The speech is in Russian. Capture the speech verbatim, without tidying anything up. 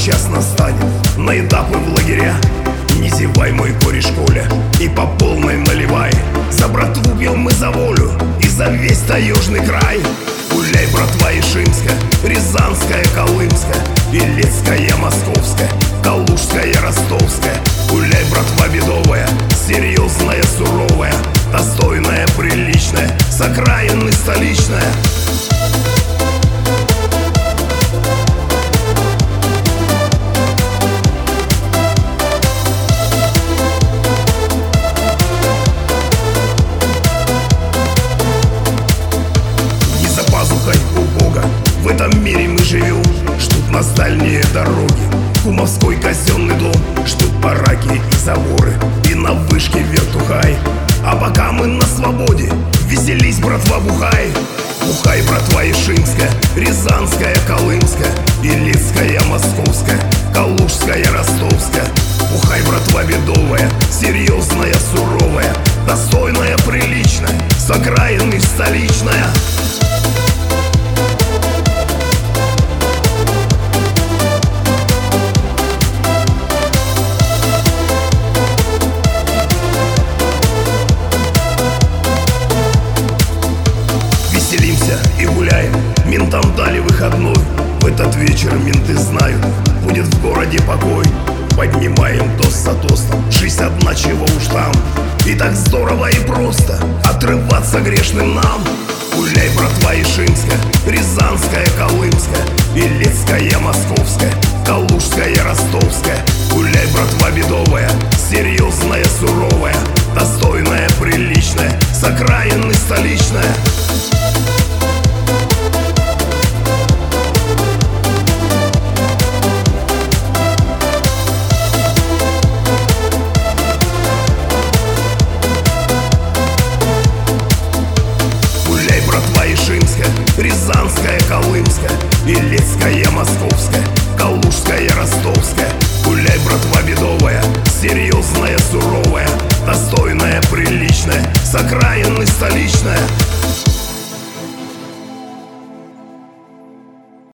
час настанет, на этапы в лагеря. Не зевай, мой кореш Коля, и по полной наливай. За братву пьем мы за волю и за весь таежный край. Гуляй, братва Ишимская, Рязанская, Колымская, Илецкая, Московская, Калужская, Ростовская. Гуляй, братва бедовая, серьезная, суровая, достойная, приличная, с окраины столичная. В этом мире мы живем, ждут нас дальние дороги, кумовской казенный дом, ждут бараки и заборы, и на вышке вертухай. А пока мы на свободе, веселись, братва, бухай. Бухай, братва Ишимская, Рязанская, Колымская, Илецкая, Московская, Калужская, Ростовская. Бухай, братва бедовая, серьезная, суровая, достойная, приличная, с окраины столичная. Веселимся и гуляем, ментам дали выходной. В этот вечер менты знают, будет в городе покой. Поднимаем тост за тостом, жизнь одна, чего уж там. И так здорово и просто отрываться грешным нам. Гуляй, братва Ишимская, Рязанская, Колымская, Илецкая, Московская, Калужская, Ростовская. Гуляй, братва бедовая, серьезная, суровая, достойная, приличная, с окраины столичная. Ишимская, Рязанская, Колымская, Илецкая, Московская, Калужская, Ростовская. Гуляй, братва бедовая, серьезная, суровая, достойная, приличная, с окраины столичная.